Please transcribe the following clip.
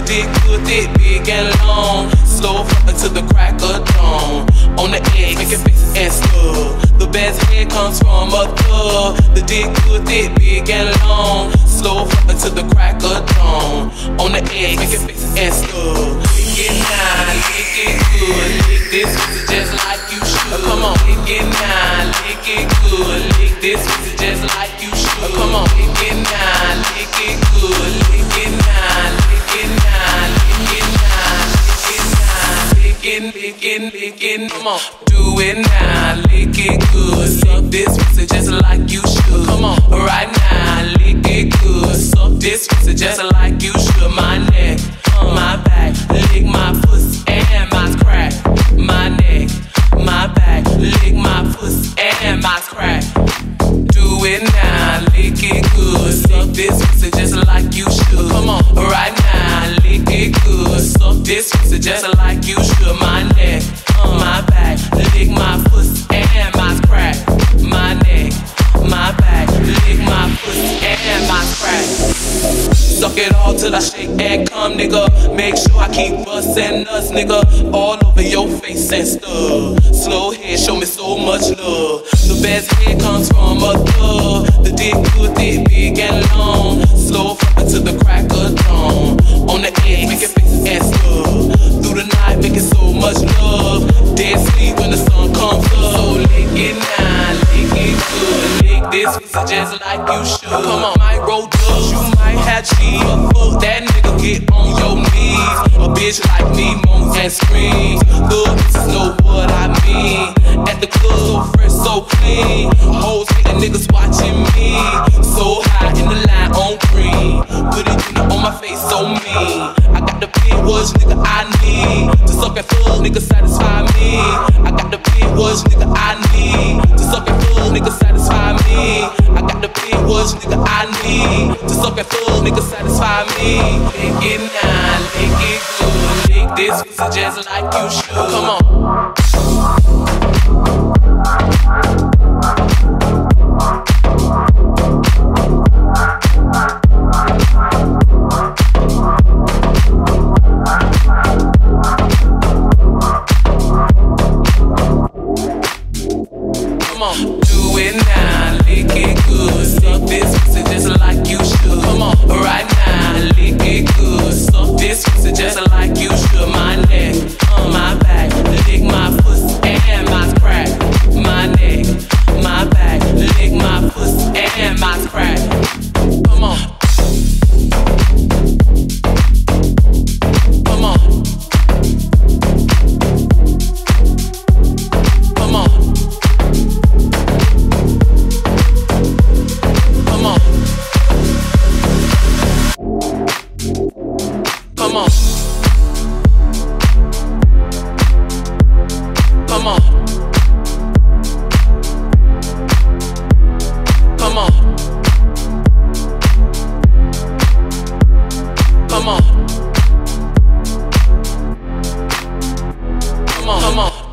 dick good, thick, big and long. Slow fucking to the crack of dawn. On the edge, making faces and stuff. The best head comes from a thug. The dick good, thick, big and long. Slow fucking to the crack of dawn. On the edge, making faces and stuff. Lick it now, lick it good. Lick this pussy just like you should. Come on, lick it now, lick it good. Lick this pussy just like you should. Come on, lick it now, lick it good. Lick it now, lick it now, lick it now, lick it now, lick it, lick it, lick it. Come on, do it now, lick it good. Suck this pussy just like you should. Come on, right now, lick it good. Suck this pussy just like you should. My neck, my back, lick my pussy and my crack. My neck, my back, lick my pussy and my crack. Do it now, lick it good. Suck this pussy just like you should. Come on, right now, lick it good. Suck this pussy just like you should. My neck, my back, lick my pussy and my crack. My neck, my back, lick my pussy and my crack. Suck it all till I shake and come, nigga. Make sure I keep bustin' nuts, nigga. All over your face and stuff. Slow head, show me so much love. The best head comes from a thug. The dick good, thick, big and long. Slow fucking to the crack of dawn. On the edge, making faces and stuff. Through the night, making so much love. Dead sleep when the sun comes up. So lick it now, lick it good. Lick this pussy just like you should. Come on, might roll dubs, you might have cheese. But fuck that nigga, get on your knees. A bitch like me moans and screams. Thug bitches know what I mean. At the club, so fresh, so clean. Hoes hating niggas watching me. So high in the line on green. Put it on my face, so mean. I got the big words, nigga, I need. To suck and fuck, nigga, satisfy me. I got the big words, nigga, I need. To suck and fuck, nigga, satisfy me. I got the big words, nigga, I need. To suck and fuck, nigga, satisfy me. Lick it now, lick it good. Lick this pussy just like you should. Come on. Come on, do it now, lick it good. Suck this pussy just like you should. Come on, right now, lick it good. Suck this pussy just like you should. My neck, my back, lick my pussy and my crack. My neck, my back, lick my pussy and my crack. Come on. Come on. Come on. Come on. Come on. Come on. Come on. Come on. Come on. Come on.